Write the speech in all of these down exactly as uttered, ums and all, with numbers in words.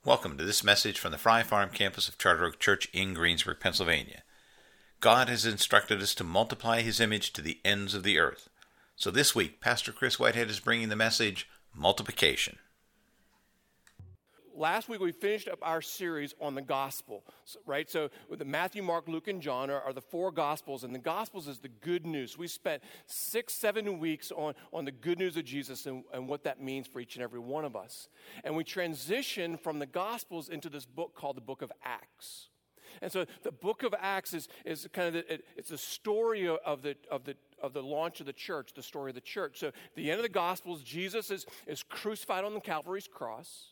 Welcome to this message from the Fry Farm campus of Charter Oak Church in Greensburg, Pennsylvania. God has instructed us to multiply His image to the ends of the earth. So this week, Pastor Chris Whitehead is bringing the message, Multiplication. Last week we finished up our series on the gospel, right? So with the Matthew, Mark, Luke, and John are, are the four gospels, and the gospels is the good news. We spent six, seven weeks on, on the good news of Jesus and, and what that means for each and every one of us. And we transitioned from the gospels into this book called the book of Acts. And so the book of Acts is, is kind of, the, it, it's a story of the, of the, of the launch of the church, the story of the church. So at the end of the gospels, Jesus is, is crucified on the Calvary's cross.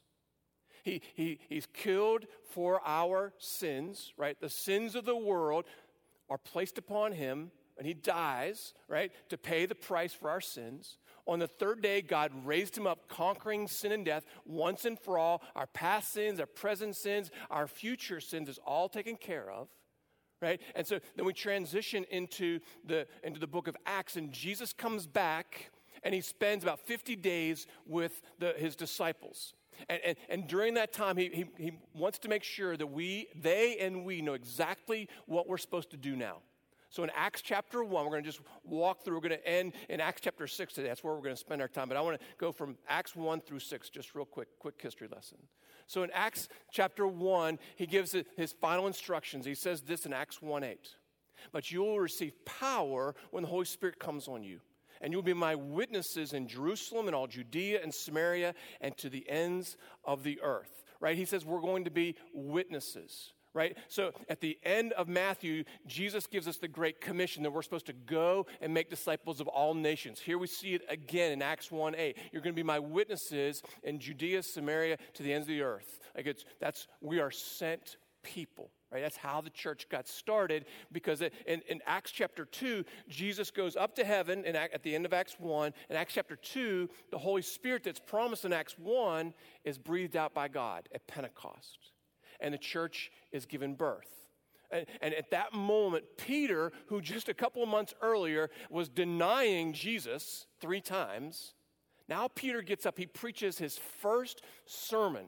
He, he, he's killed for our sins, right? The sins of the world are placed upon him, and he dies, right, to pay the price for our sins. On the third day, God raised him up, conquering sin and death once and for all. Our past sins, our present sins, our future sins is all taken care of, right? And so then we transition into the, into the book of Acts, and Jesus comes back, and he spends about fifty days with the, his disciples. And, and, and during that time, he, he, he wants to make sure that we, they and we know exactly what we're supposed to do now. So in Acts chapter one, we're going to just walk through. We're going to end in Acts chapter six today. That's where we're going to spend our time. But I want to go from Acts one through six, just real quick, quick history lesson. So in Acts chapter one, he gives his final instructions. He says this in Acts one eight. But you will receive power when the Holy Spirit comes on you. And you'll be my witnesses in Jerusalem and all Judea and Samaria and to the ends of the earth, right? He says we're going to be witnesses, right? So at the end of Matthew, Jesus gives us the Great Commission that we're supposed to go and make disciples of all nations. Here we see it again in Acts one eight. You're going to be my witnesses in Judea, Samaria, to the ends of the earth. Like it's, that's, we are sent people. Right, that's how the church got started, because in, in Acts chapter two, Jesus goes up to heaven in, at the end of Acts one. In Acts chapter two, the Holy Spirit that's promised in Acts one is breathed out by God at Pentecost. And the church is given birth. And, and at that moment, Peter, who just a couple of months earlier was denying Jesus three times, now Peter gets up, he preaches his first sermon.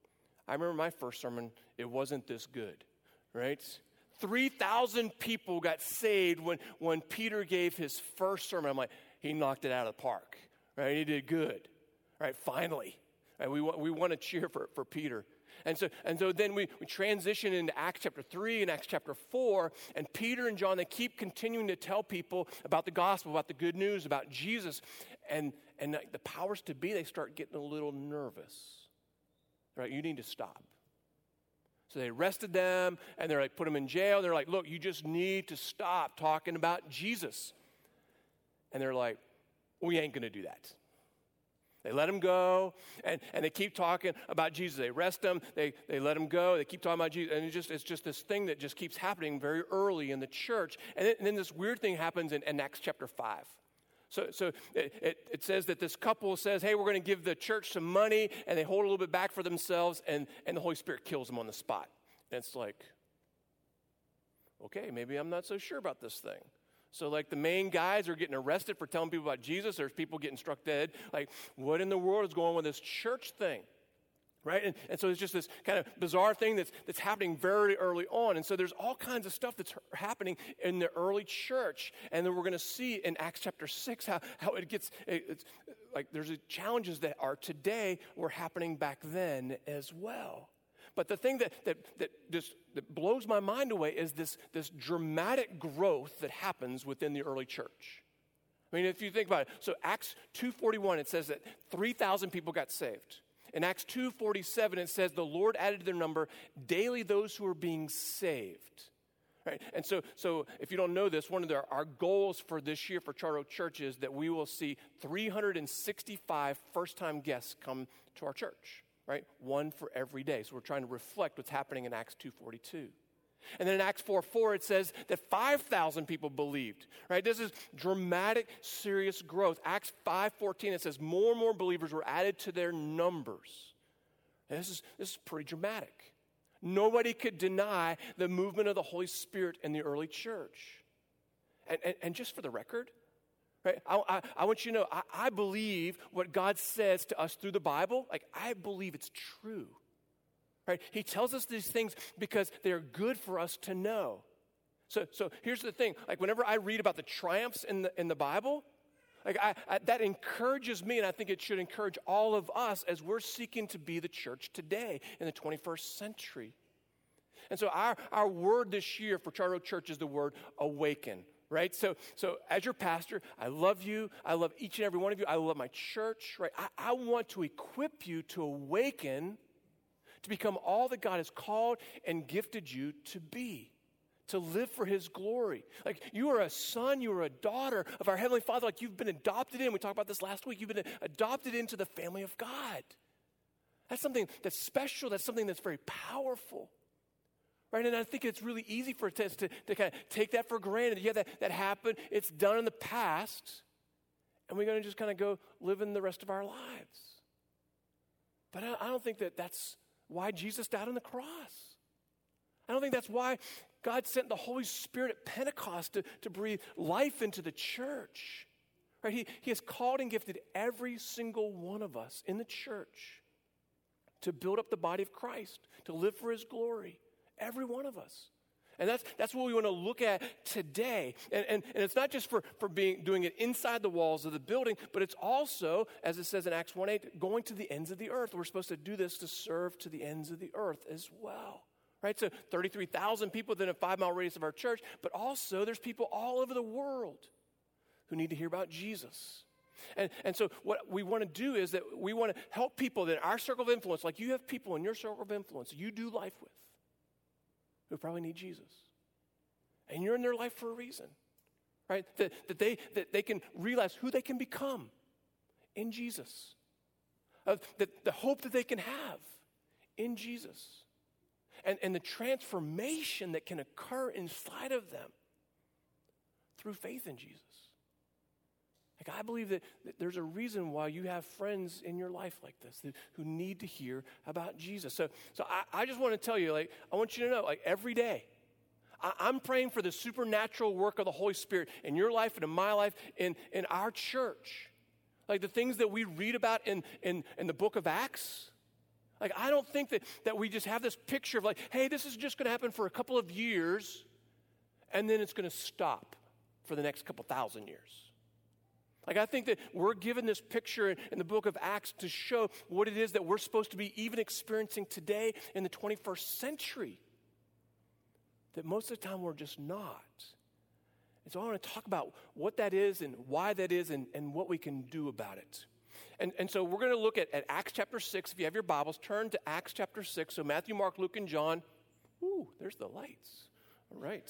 I remember my first sermon, it wasn't this good. Right? three thousand people got saved when, when Peter gave his first sermon. I'm like, he knocked it out of the park. Right? He did good. Right? Finally. Right? We, we want to cheer for, for Peter. And so, and so then we, we transition into Acts chapter three and Acts chapter four, and Peter and John, they keep continuing to tell people about the gospel, about the good news, about Jesus. And, and the powers to be, they start getting a little nervous. Right? You need to stop. So they arrested them, and they're like, put them in jail. They're like, look, you just need to stop talking about Jesus. And they're like, we ain't going to do that. They let him go, and, and they keep talking about Jesus. They arrest him, they, they let him go, they keep talking about Jesus. And it's just, it's just this thing that just keeps happening very early in the church. And then, and then this weird thing happens in, in Acts chapter five. So, so it, it, it says that this couple says, hey, we're going to give the church some money, and they hold a little bit back for themselves, and, and the Holy Spirit kills them on the spot. And it's like, okay, maybe I'm not so sure about this thing. So like the main guys are getting arrested for telling people about Jesus. There's people getting struck dead. Like, what in the world is going on with this church thing? Right? And, and so it's just this kind of bizarre thing that's, that's happening very early on. And so there's all kinds of stuff that's happening in the early church. And then we're going to see in Acts chapter six how, how it gets, it, it's like there's challenges that are today were happening back then as well. But the thing that that that just that blows my mind away is this, this dramatic growth that happens within the early church. I mean, if you think about it, so Acts two forty-one, it says that three thousand people got saved. In Acts two forty-seven, it says the Lord added to their number daily those who are being saved. Right? And so, so if you don't know this, one of the, our goals for this year for Charter Oak Church is that we will see three hundred sixty-five first-time guests come to our church. Right? One for every day. So we're trying to reflect what's happening in Acts two forty-two. And then in Acts four four, it says that five thousand people believed. Right? This is dramatic, serious growth. Acts five fourteen, it says more and more believers were added to their numbers. And this is, this is pretty dramatic. Nobody could deny the movement of the Holy Spirit in the early church. And, and, and just for the record, right, I, I, I want you to know, I, I believe what God says to us through the Bible. Like, I believe it's true. right? He tells us these things because they're good for us to know. So, so here's the thing. Like whenever I read about the triumphs in the, in the Bible, like I, I, that encourages me, and I think it should encourage all of us as we're seeking to be the church today in the twenty-first century. And so our, our word this year for Charter Oak Church is the word awaken, right? So, so as your pastor, I love you. I love each and every one of you. I love my church, right? I, I want to equip you to awaken, to become all that God has called and gifted you to be, to live for his glory. Like you are a son, you are a daughter of our Heavenly Father. Like you've been adopted in. We talked about this last week. You've been adopted into the family of God. That's something that's special. That's something that's very powerful. Right? And I think it's really easy for us to, to, to kind of take that for granted. Yeah, that, that happened. It's done in the past. And we're going to just kind of go live in the rest of our lives. But I, I don't think that that's why Jesus died on the cross. I don't think that's why God sent the Holy Spirit at Pentecost to, to breathe life into the church. Right? He, he has called and gifted every single one of us in the church to build up the body of Christ, to live for his glory. Every one of us. And that's that's what we want to look at today. And, and, and it's not just for, for being doing it inside the walls of the building, but it's also, as it says in Acts one eight, going to the ends of the earth. We're supposed to do this to serve to the ends of the earth as well. Right? So thirty-three thousand people within a five-mile radius of our church, but also there's people all over the world who need to hear about Jesus. And, and so what we want to do is that we want to help people in our circle of influence, like you have people in your circle of influence you do life with, who probably need Jesus. And you're in their life for a reason, right? That, that, they, that they can realize who they can become in Jesus. Uh, that the hope that they can have in Jesus. And, and the transformation that can occur inside of them through faith in Jesus. Like I believe that, that there's a reason why you have friends in your life like this that, who need to hear about Jesus. So, so I, I just want to tell you, like, I want you to know, like every day, I, I'm praying for the supernatural work of the Holy Spirit in your life and in my life, in, in our church. Like the things that we read about in, in, in the book of Acts. Like I don't think that, that we just have this picture of like, hey, this is just going to happen for a couple of years, and then it's going to stop for the next couple thousand years. Like I think that we're given this picture in, in the book of Acts to show what it is that we're supposed to be even experiencing today in the twenty-first century. That most of the time we're just not. And so I want to talk about what that is and why that is and, and what we can do about it. And, and so we're going to look at, at Acts chapter six. If you have your Bibles, turn to Acts chapter six. So Matthew, Mark, Luke, and John. Ooh, there's the lights. All right.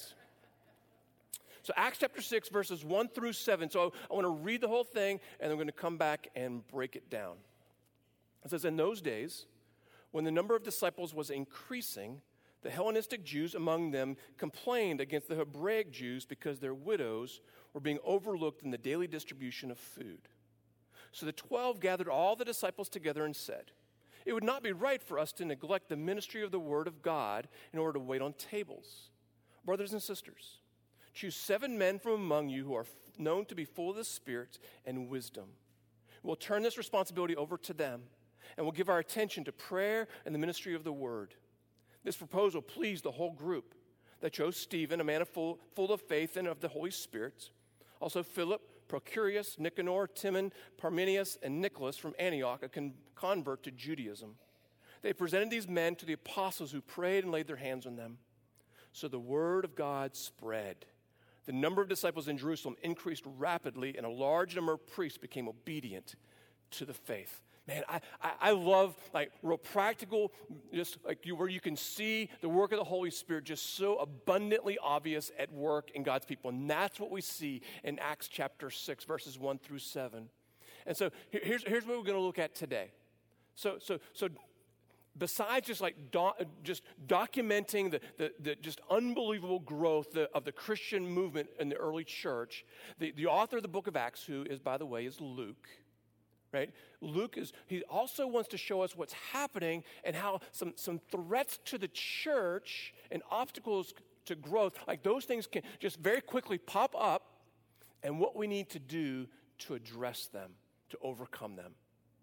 So Acts chapter six, verses one through seven. So I, I want to read the whole thing, and I'm going to come back and break it down. It says, in those days, when the number of disciples was increasing, the Hellenistic Jews among them complained against the Hebraic Jews because their widows were being overlooked in the daily distribution of food. So the twelve gathered all the disciples together and said, it would not be right for us to neglect the ministry of the word of God in order to wait on tables. Brothers and sisters, choose seven men from among you who are known to be full of the Spirit and wisdom. We'll turn this responsibility over to them, and we'll give our attention to prayer and the ministry of the word. This proposal pleased the whole group. They chose Stephen, a man of full, full of faith and of the Holy Spirit. Also Philip, Procurius, Nicanor, Timon, Parmenius, and Nicholas from Antioch, a con- convert to Judaism. They presented these men to the apostles who prayed and laid their hands on them. So the word of God spread. The number of disciples in Jerusalem increased rapidly, and a large number of priests became obedient to the faith. Man, I, I, I love like real practical, just like you, where you can see the work of the Holy Spirit just so abundantly obvious at work in God's people. And that's what we see in Acts chapter six, verses one through seven. And so here's, here's what we're going to look at today. So, so, so besides just like do, just documenting the, the, the just unbelievable growth the, of the Christian movement in the early church, the, the author of the book of Acts, who is, by the way, is Luke, right? Luke is, he also wants to show us what's happening and how some, some threats to the church and obstacles to growth, like those things can just very quickly pop up, and what we need to do to address them, to overcome them.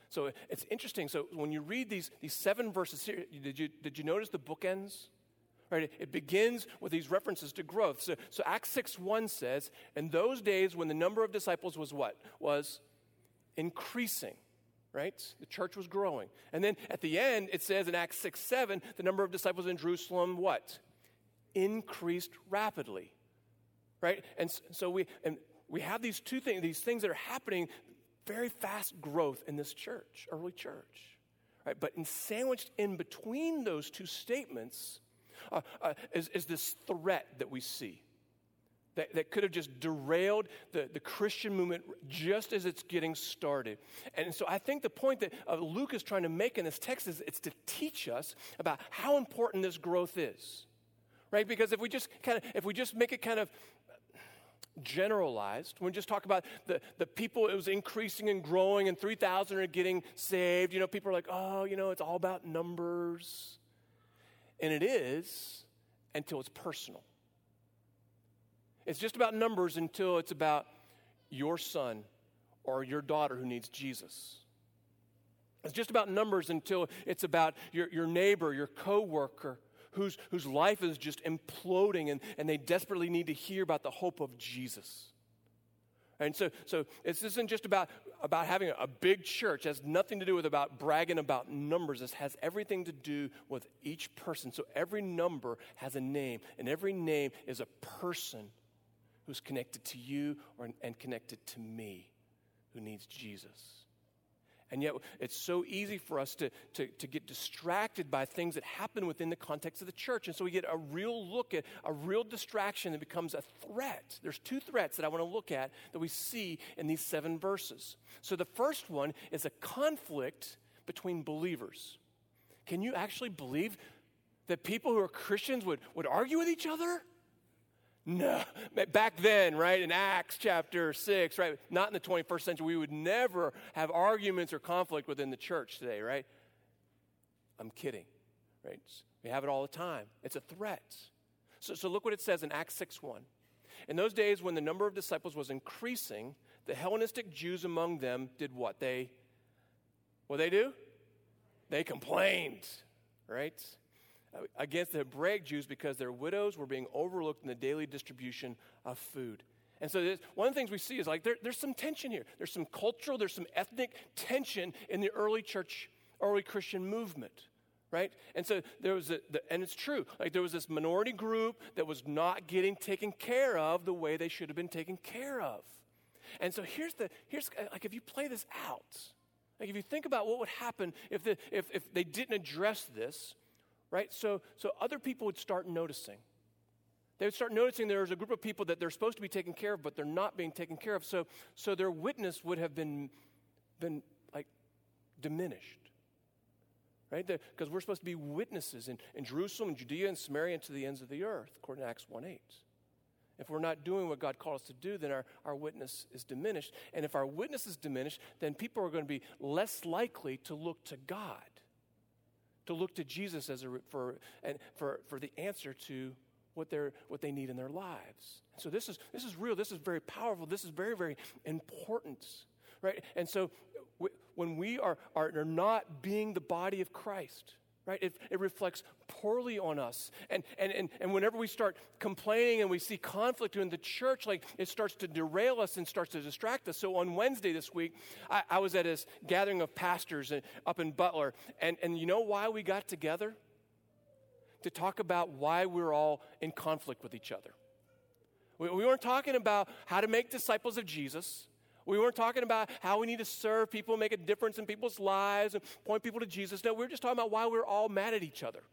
So it's interesting. So when you read these, these seven verses here, did you, did you notice the bookends? Right, it, it begins with these references to growth. So, so Acts six one says, in those days when the number of disciples was what? Was increasing, right? The church was growing. And then at the end, it says in Acts six seven, the number of disciples in Jerusalem, what? Increased rapidly, right? And so we and we have these two things, these things that are happening, very fast growth in this church, early church, right? But in sandwiched in between those two statements uh, uh, is, is this threat that we see that, that could have just derailed the, the Christian movement just as it's getting started. And so I think the point that uh, Luke is trying to make in this text is it's to teach us about how important this growth is, right? Because if we just kind of, if we just make it kind of generalized, when we just talk about the, the people, it was increasing and growing and three thousand are getting saved, you know, people are like, oh, you know, it's all about numbers. And it is until it's personal. It's just about numbers until it's about your son or your daughter who needs Jesus. It's just about numbers until it's about your, your neighbor, your coworker, whose, whose life is just imploding and, and they desperately need to hear about the hope of Jesus. And so, so this isn't just about, about having a, a big church. It has nothing to do with about bragging about numbers. This has everything to do with each person. So every number has a name, and every name is a person who's connected to you or, and connected to me who needs Jesus. And yet it's so easy for us to, to, to get distracted by things that happen within the context of the church. And so we get a real look at a real distraction that becomes a threat. There's two threats that I want to look at that we see in these seven verses. So the first one is a conflict between believers. Can you actually believe that people who are Christians would, would argue with each other? No, back then, right, in Acts chapter six, right, not in the twenty-first century, we would never have arguments or conflict within the church today, right? I'm kidding, right? We have it all the time. It's a threat. So, so look what it says in Acts six one. In those days when the number of disciples was increasing, the Hellenistic Jews among them did what? They, what they do? They complained, right? Against the Hebraic Jews because their widows were being overlooked in the daily distribution of food. And so one of the things we see is like there, there's some tension here. There's some cultural, there's some ethnic tension in the early church, early Christian movement, right? And so there was, a, the, and it's true, like there was this minority group that was not getting taken care of the way they should have been taken care of. And so here's the, here's like if you play this out, like if you think about what would happen if the, if, if they didn't address this, right? So, so other people would start noticing. They would start noticing there's a group of people that they're supposed to be taken care of, but they're not being taken care of. So, so their witness would have been, been like diminished, right? Because we're supposed to be witnesses in, in Jerusalem, and Judea, and Samaria, and to the ends of the earth, according to Acts one eight. If we're not doing what God called us to do, then our, our witness is diminished. And if our witness is diminished, then people are going to be less likely to look to God, to look to Jesus as a, for, and for, for the answer to what they're what they need in their lives. So this is this is real. This is very powerful. This is very, very important, right? And so w- when we are, are are not being the body of Christ, right? It, it reflects poorly on us. And, and and and whenever we start complaining and we see conflict in the church, like it starts to derail us and starts to distract us. So on Wednesday this week, I, I was at this gathering of pastors up in Butler. And, and you know why we got together? To talk about why we're all in conflict with each other. We, we weren't talking about how to make disciples of Jesus. We weren't talking about how we need to serve people, make a difference in people's lives, and point people to Jesus. No, we were just talking about why we're all mad at each other.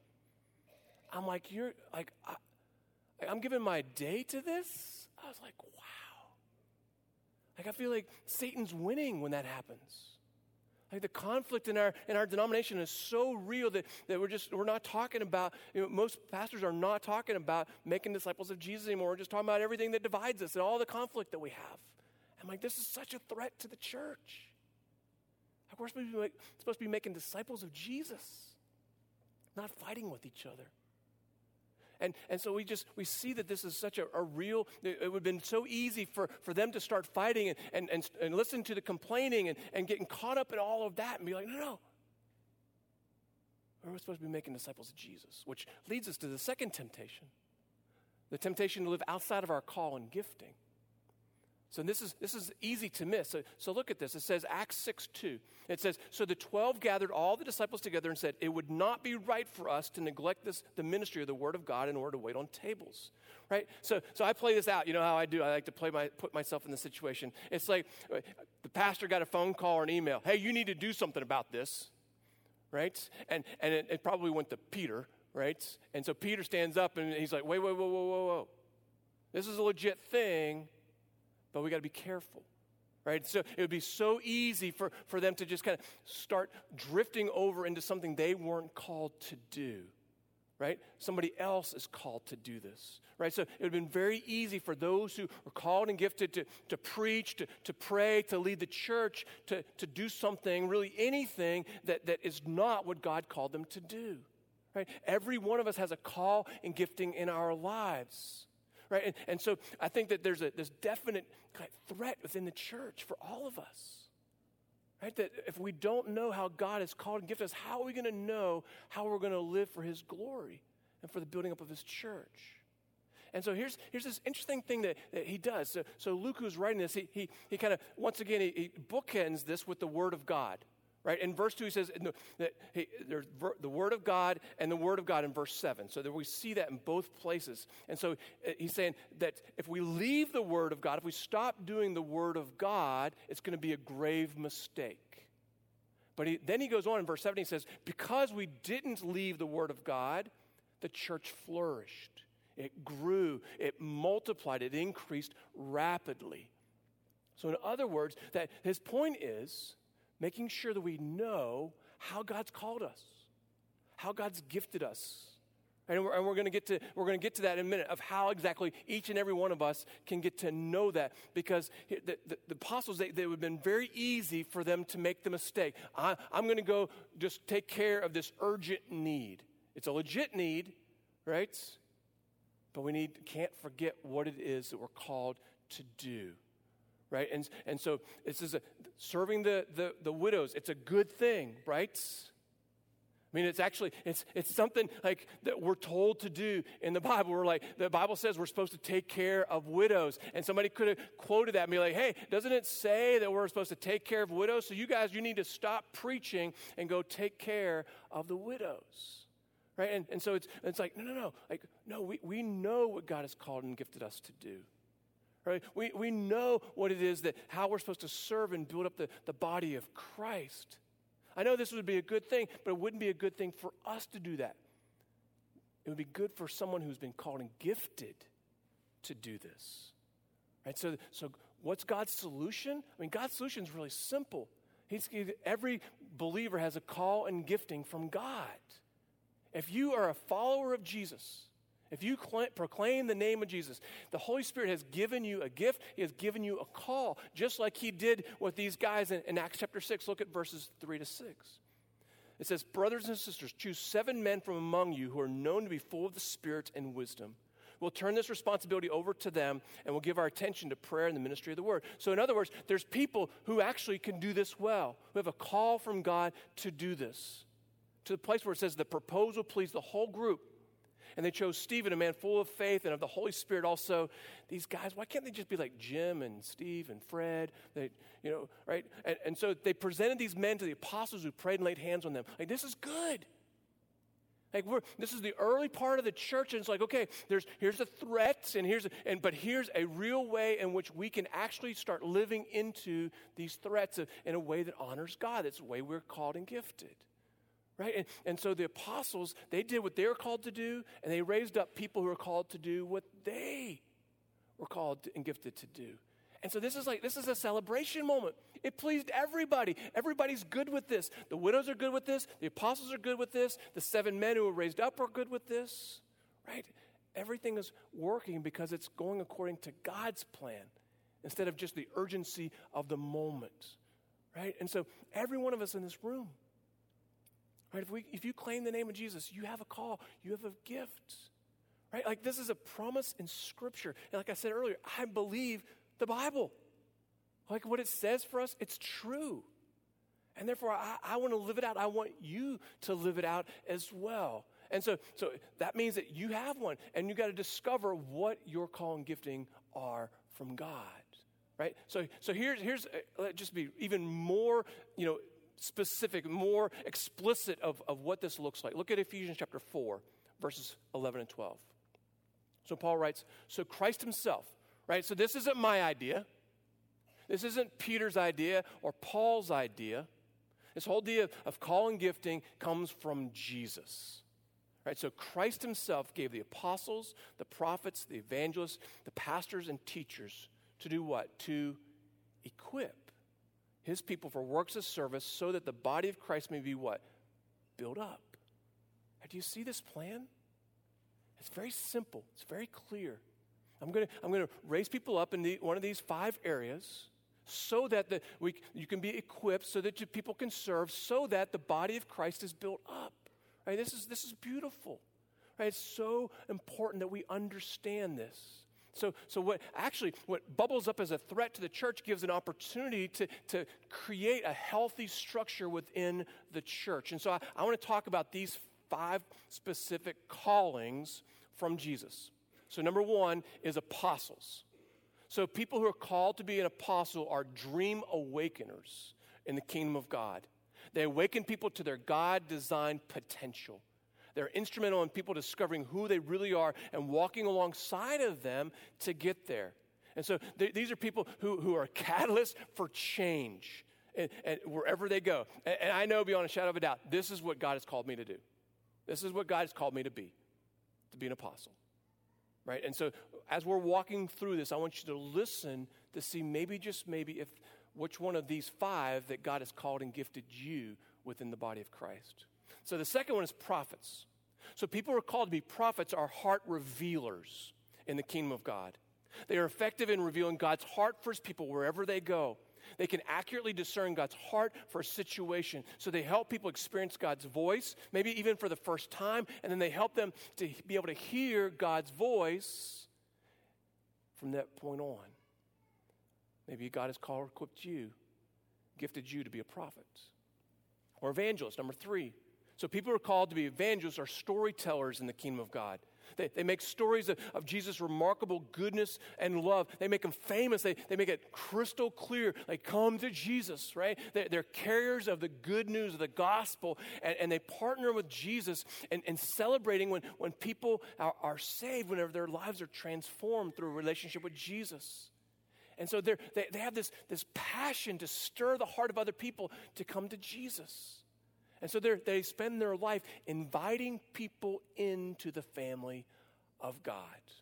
I'm like, you're like, I, I'm giving my day to this? I was like, wow. Like, I feel like Satan's winning when that happens. Like the conflict in our in our denomination is so real that, that we're just, we're not talking about, you know, most pastors are not talking about making disciples of Jesus anymore. We're just talking about everything that divides us and all the conflict that we have. I'm like, this is such a threat to the church. Like we're supposed to be, like, supposed to be making disciples of Jesus, not fighting with each other. And and so we just, we see that this is such a, a real, it would have been so easy for, for them to start fighting and, and, and, and listen to the complaining and, and getting caught up in all of that and be like, no, no. We're supposed to be making disciples of Jesus, which leads us to the second temptation, the temptation to live outside of our call and gifting. So this is this is easy to miss. So, so look at this. It says Acts six two. It says, so the twelve gathered all the disciples together and said, it would not be right for us to neglect this, the ministry of the word of God in order to wait on tables. Right? So so I play this out. You know how I do. I like to play my put myself in the situation. It's like the pastor got a phone call or an email. Hey, you need to do something about this. Right? And and it, it probably went to Peter, right? And so Peter stands up and he's like, wait, wait, whoa, whoa, whoa, whoa. This is a legit thing. But we got to be careful, right? So it would be so easy for, for them to just kind of start drifting over into something they weren't called to do, right? Somebody else is called to do this, right? So it would have been very easy for those who were called and gifted to, to preach, to, to pray, to lead the church, to, to do something, really anything that, that is not what God called them to do, right? Every one of us has a call and gifting in our lives. Right? And, and so I think that there's a this definite kind of threat within the church for all of us. Right? That if we don't know how God has called and gifted us, how are we going to know how we're going to live for his glory and for the building up of his church? And so here's here's this interesting thing that, that he does. So, so Luke, who's writing this, he he, he kind of, once again, he, he bookends this with the word of God. Right? In verse two, he says that he, there's the word of God and the word of God in verse seven. So that we see that in both places. And so he's saying that if we leave the word of God, if we stop doing the word of God, it's going to be a grave mistake. But he, then he goes on in verse seven, he says, because we didn't leave the word of God, the church flourished. It grew, it multiplied, it increased rapidly. So in other words, that his point is, making sure that we know how God's called us, how God's gifted us. And we're, and we're going to get to we're going to get to that in a minute of how exactly each and every one of us can get to know that, because the, the, the apostles, they, they would have been very easy for them to make the mistake. I, I'm going to go just take care of this urgent need. It's a legit need, right? But we need can't forget what it is that we're called to do. Right? And and so this is a, serving the, the, the widows. It's a good thing, right? I mean, it's actually, it's it's something like that we're told to do in the Bible. We're like, the Bible says we're supposed to take care of widows. And somebody could have quoted that and be like, hey, doesn't it say that we're supposed to take care of widows? So you guys, you need to stop preaching and go take care of the widows. Right? And and so it's it's like, no, no, no. Like, no, we, we know what God has called and gifted us to do. Right? We we know what it is that how we're supposed to serve and build up the, the body of Christ. I know this would be a good thing, but it wouldn't be a good thing for us to do that. It would be good for someone who's been called and gifted to do this. Right? So so what's God's solution? I mean, God's solution is really simple. He's every believer has a call and gifting from God. If you are a follower of Jesus, if you cl- proclaim the name of Jesus, the Holy Spirit has given you a gift. He has given you a call, just like he did with these guys in, in Acts chapter six. Look at verses three to six. It says, brothers and sisters, choose seven men from among you who are known to be full of the Spirit and wisdom. We'll turn this responsibility over to them, and we'll give our attention to prayer and the ministry of the word. So in other words, there's people who actually can do this well, who have a call from God to do this, to the place where it says the proposal pleased the whole group. And they chose Stephen, a man full of faith and of the Holy Spirit also. These guys, why can't they just be like Jim and Steve and Fred? They, you know, right? And, and so they presented these men to the apostles who prayed and laid hands on them. Like, this is good. Like, we're, this is the early part of the church, and it's like, okay, there's here's the threats, and here's a, and but here's a real way in which we can actually start living into these threats in a way that honors God. It's the way we're called and gifted. Right? And, and so the apostles, they did what they were called to do, and they raised up people who were called to do what they were called to, and gifted to do. And so this is like, this is a celebration moment. It pleased everybody. Everybody's good with this. The widows are good with this. The apostles are good with this. The seven men who were raised up are good with this. Right? Everything is working because it's going according to God's plan instead of just the urgency of the moment. Right? And so every one of us in this room, right, if we if you claim the name of Jesus, you have a call, you have a gift. right? Like this is a promise in Scripture. And like I said earlier, I believe the Bible. Like what it says for us, it's true. And therefore, I, I want to live it out. I want you to live it out as well. And so, so that means that you have one, and you got to discover what your call and gifting are from God, right? So, so here's here's uh, just be even more, you know, specific, more explicit of, of what this looks like. Look at Ephesians chapter four, verses eleven and twelve. So Paul writes, so Christ himself, right? So this isn't my idea. This isn't Peter's idea or Paul's idea. This whole idea of, of call and gifting comes from Jesus. Right, so Christ himself gave the apostles, the prophets, the evangelists, the pastors and teachers to do what? To equip his people for works of service so that the body of Christ may be what? Built up. Right, do you see this plan? It's very simple. It's very clear. I'm going to I'm going to raise people up in the, one of these five areas so that the, we, you can be equipped, so that you, people can serve, so that the body of Christ is built up. Right, this is this is beautiful. Right, it's so important that we understand this. So, so what actually what bubbles up as a threat to the church gives an opportunity to, to create a healthy structure within the church. And so I, I want to talk about these five specific callings from Jesus. So number one is apostles. So people who are called to be an apostle are dream awakeners in the kingdom of God. They awaken people to their God-designed potential. They're instrumental in people discovering who they really are and walking alongside of them to get there. And so th- these are people who, who are catalysts for change and, and wherever they go. And, and I know beyond a shadow of a doubt, this is what God has called me to do. This is what God has called me to be, to be an apostle. Right? And so as we're walking through this, I want you to listen to see maybe, just maybe, if which one of these five that God has called and gifted you within the body of Christ. So the second one is prophets. So people who are called to be prophets are heart revealers in the kingdom of God. They are effective in revealing God's heart for his people wherever they go. They can accurately discern God's heart for a situation. So they help people experience God's voice, maybe even for the first time, and then they help them to be able to hear God's voice from that point on. Maybe God has called or equipped you, gifted you to be a prophet. Or evangelist, number three. So people who are called to be evangelists are storytellers in the kingdom of God. They, they make stories of, of Jesus' remarkable goodness and love. They make them famous. They, they make it crystal clear. They come to Jesus, right? They, they're carriers of the good news of the gospel, and, and they partner with Jesus in, in celebrating when, when people are, are saved, whenever their lives are transformed through a relationship with Jesus. And so they they have this, this passion to stir the heart of other people to come to Jesus. And so they spend their life inviting people into the family of God.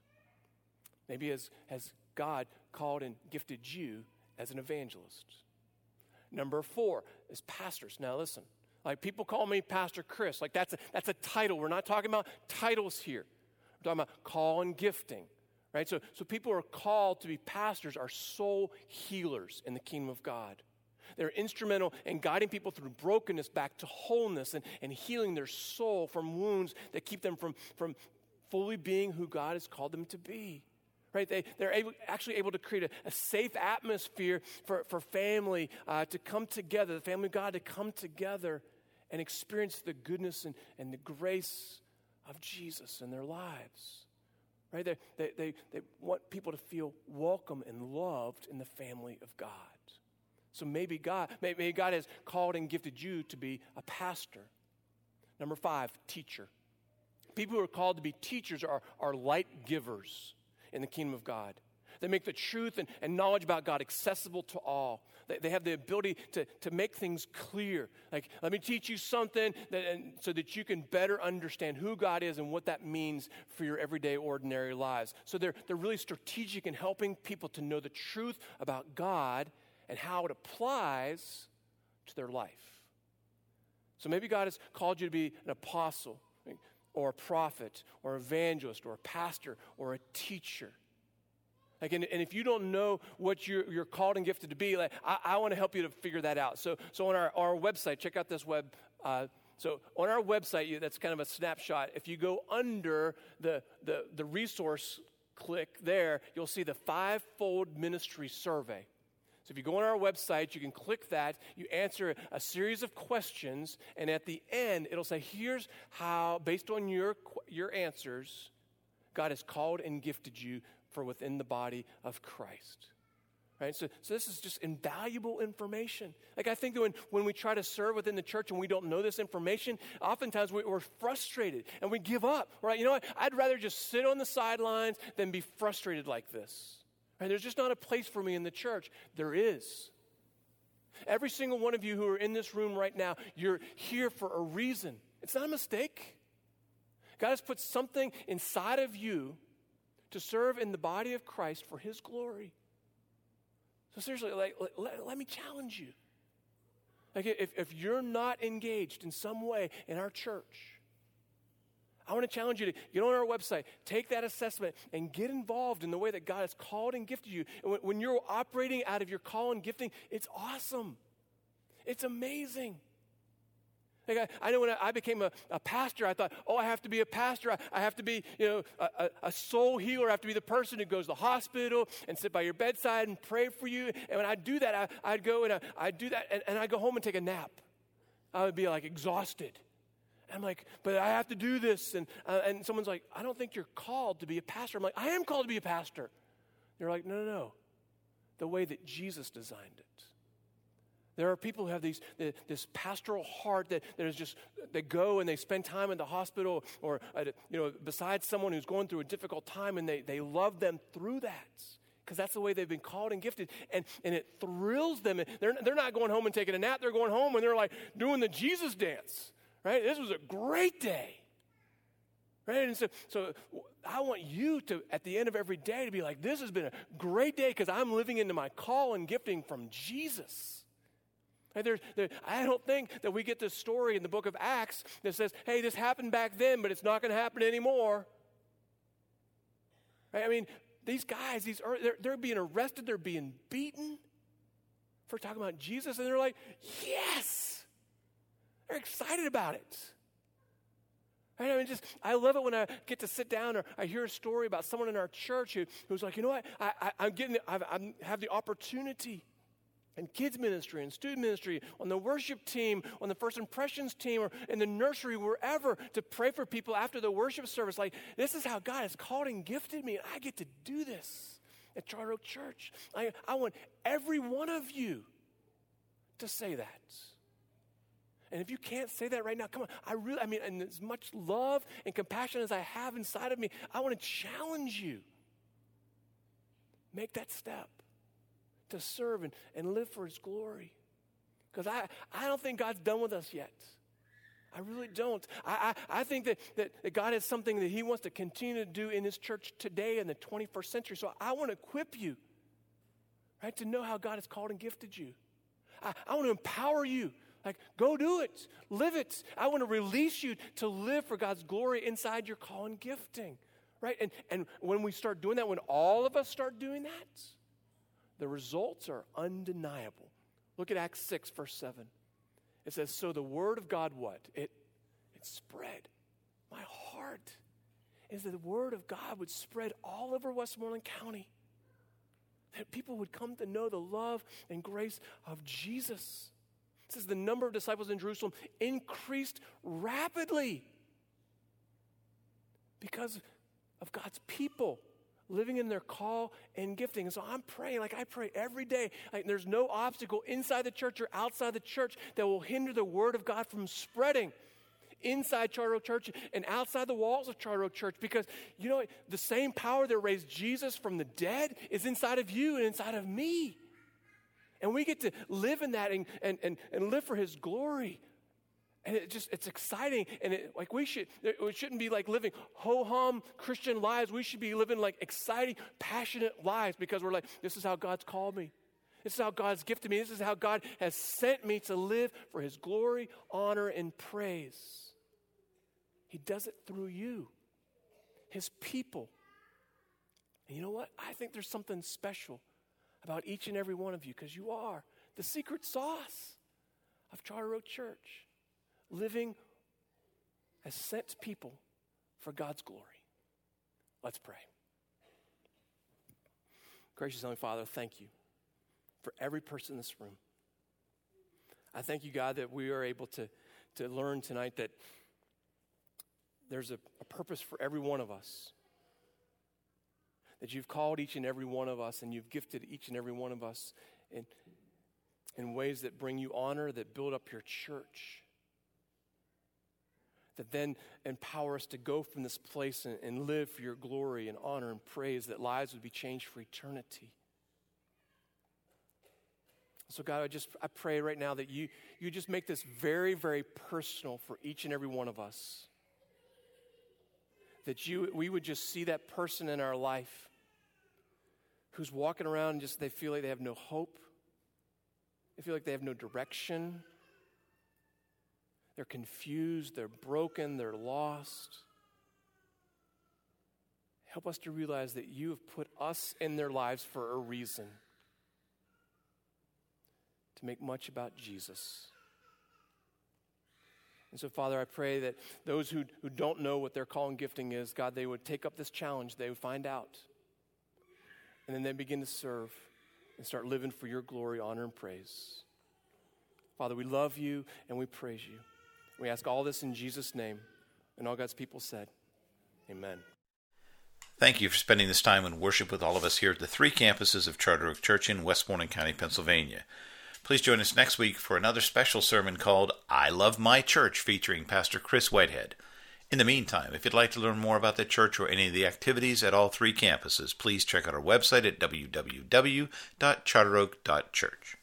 Maybe as, as God called and gifted you as an evangelist. Number four is pastors. Now listen, like people call me Pastor Chris. Like that's a, that's a title. We're not talking about titles here. We're talking about call and gifting. Right? So, so people who are called to be pastors are soul healers in the kingdom of God. They're instrumental in guiding people through brokenness back to wholeness and, and healing their soul from wounds that keep them from, from fully being who God has called them to be. Right? They, they're able, actually able to create a, a safe atmosphere for, for family uh, to come together, the family of God to come together and experience the goodness and, and the grace of Jesus in their lives. Right? They, they, they, they want people to feel welcome and loved in the family of God. So maybe God, maybe God has called and gifted you to be a pastor. Number five, teacher. People who are called to be teachers are, are light givers in the kingdom of God. They make the truth and, and knowledge about God accessible to all. They, they have the ability to, to make things clear. Like, let me teach you something that, and so that you can better understand who God is and what that means for your everyday, ordinary lives. So they're, they're really strategic in helping people to know the truth about God and how it applies to their life. So maybe God has called you to be an apostle or a prophet or evangelist or a pastor or a teacher. Like, and, and if you don't know what you're, you're called and gifted to be, like, I, I want to help you to figure that out. So, so on our, our website, check out this web uh, So on our website, you, that's kind of a snapshot. If you go under the, the, the resource click there, you'll see the five-fold ministry survey. So if you go on our website, you can click that, you answer a series of questions, and at the end, it'll say, here's how, based on your your answers, God has called and gifted you for within the body of Christ. Right? So, so this is just invaluable information. Like I think that when, when we try to serve within the church and we don't know this information, oftentimes we, we're frustrated and we give up. We're like, you know what? I'd rather just sit on the sidelines than be frustrated like this. Right? There's just not a place for me in the church. There is. Every single one of you who are in this room right now, you're here for a reason. It's not a mistake. God has put something inside of you to serve in the body of Christ for his glory. So seriously, like, let, let, let me challenge you. Like if, if you're not engaged in some way in our church, I want to challenge you to get on our website, take that assessment, and get involved in the way that God has called and gifted you. And when, when you're operating out of your call and gifting, it's awesome. It's amazing. Like I, I know when I, I became a, a pastor, I thought, oh, I have to be a pastor. I, I have to be, you know, a, a, a soul healer. I have to be the person who goes to the hospital and sit by your bedside and pray for you. And when I do that, I, I'd go and I, I'd do that, and, and I'd go home and take a nap. I would be like exhausted. I'm like, but I have to do this. And uh, and someone's like, I don't think you're called to be a pastor. I'm like, I am called to be a pastor. They're like, no, no, no. The way that Jesus designed it. There are people who have these this pastoral heart that, that is just, they go and they spend time in the hospital or, uh, you know, beside someone who's going through a difficult time, and they, they love them through that. Because that's the way they've been called and gifted. And, and it thrills them. They're, they're not going home and taking a nap. They're going home and they're like doing the Jesus dance. Right? This was a great day. Right? And so, so I want you to, at the end of every day, to be like, this has been a great day because I'm living into my call and gifting from Jesus. Right? There's, there, I don't think that we get this story in the book of Acts that says, hey, this happened back then, but it's not going to happen anymore. Right? I mean, these guys, these are, they're, they're being arrested, they're being beaten for talking about Jesus, and they're like, yes! They're excited about it. Right? I mean, just I love it when I get to sit down or I hear a story about someone in our church who, who's like, you know what? I, I, I'm getting, I've, I have the opportunity in kids ministry and student ministry, on the worship team, on the First Impressions team, or in the nursery, wherever, to pray for people after the worship service. Like, this is how God has called and gifted me, and I get to do this at Charter Oak Church. I, I want every one of you to say that. And if you can't say that right now, come on. I really, I mean, and as much love and compassion as I have inside of me, I want to challenge you. Make that step to serve and, and live for his glory. Because I, I don't think God's done with us yet. I really don't. I, I, I think that, that, that God has something that he wants to continue to do in his church today in the twenty-first century. So I want to equip you, right, to know how God has called and gifted you. I, I want to empower you. Like, go do it. Live it. I want to release you to live for God's glory inside your call and gifting. Right? And, and when we start doing that, when all of us start doing that, the results are undeniable. Look at Acts six, verse seven. It says, so the word of God, what? It, it spread. My heart is that the word of God would spread all over Westmoreland County. That people would come to know the love and grace of Jesus. It says the number of disciples in Jerusalem increased rapidly because of God's people living in their call and gifting. And so I'm praying, like I pray every day, like there's no obstacle inside the church or outside the church that will hinder the word of God from spreading inside Charter Oak Church and outside the walls of Charter Oak Church. Because, you know, the same power that raised Jesus from the dead is inside of you and inside of me. And we get to live in that and, and, and, and live for his glory. And it just, it's exciting. And it, like we should, we shouldn't be like living ho-hum Christian lives. We should be living like exciting, passionate lives because we're like, this is how God's called me. This is how God's gifted me. This is how God has sent me to live for his glory, honor, and praise. He does it through you, his people. And you know what? I think there's something special about each and every one of you because you are the secret sauce of Charter Oak Church, living as sent people for God's glory. Let's pray. Gracious Heavenly Father, thank you for every person in this room. I thank you, God, that we are able to, to learn tonight that there's a, a purpose for every one of us. That you've called each and every one of us, and you've gifted each and every one of us in, in ways that bring you honor, that build up your church, that then empower us to go from this place and, and live for your glory and honor and praise, that lives would be changed for eternity. So God, I just I pray right now that you, you just make this very, very personal for each and every one of us. That you we would just see that person in our life who's walking around and just they feel like they have no hope. They feel like they have no direction. They're confused, they're broken, they're lost. Help us to realize that you have put us in their lives for a reason. To make much about Jesus. And so, Father, I pray that those who, who don't know what their call and gifting is, God, they would take up this challenge, they would find out. And then they begin to serve and start living for your glory, honor, and praise. Father, we love you and we praise you. We ask all this in Jesus' name. And all God's people said, amen. Thank you for spending this time in worship with all of us here at the three campuses of Charter Oak Church in Westmoreland County, Pennsylvania. Please join us next week for another special sermon called I Love My Church, featuring Pastor Chris Whitehead. In the meantime, if you'd like to learn more about the church or any of the activities at all three campuses, please check out our website at w w w dot charter oak dot church.